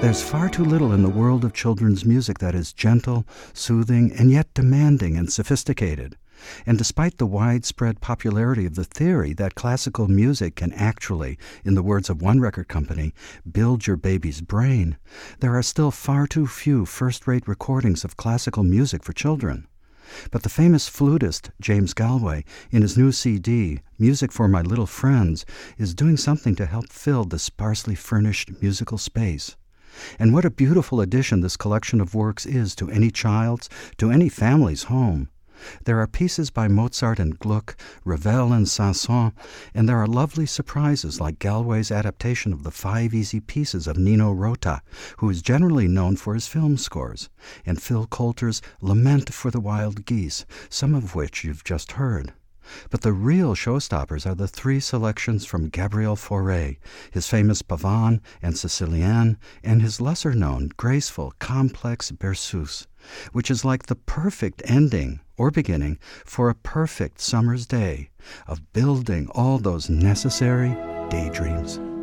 There's far too little in the world of children's music that is gentle, soothing, and yet demanding and sophisticated. And despite the widespread popularity of the theory that classical music can actually, in the words of one record company, build your baby's brain, there are still far too few first-rate recordings of classical music for children. But the famous flutist James Galway, in his new CD, Music for My Little Friends, is doing something to help fill the sparsely furnished musical space. And what a beautiful addition this collection of works is to any child's, to any family's home. There are pieces by Mozart and Gluck, Ravel and Saint-Saëns, and there are lovely surprises like Galway's adaptation of the Five Easy Pieces of Nino Rota, who is generally known for his film scores, and Phil Coulter's Lament for the Wild Geese, some of which you've just heard. But the real showstoppers are the three selections from Gabriel Fauré, his famous Pavane and Sicilienne, and his lesser-known, graceful, complex Berceuse, which is like the perfect ending or beginning for a perfect summer's day of building all those necessary daydreams.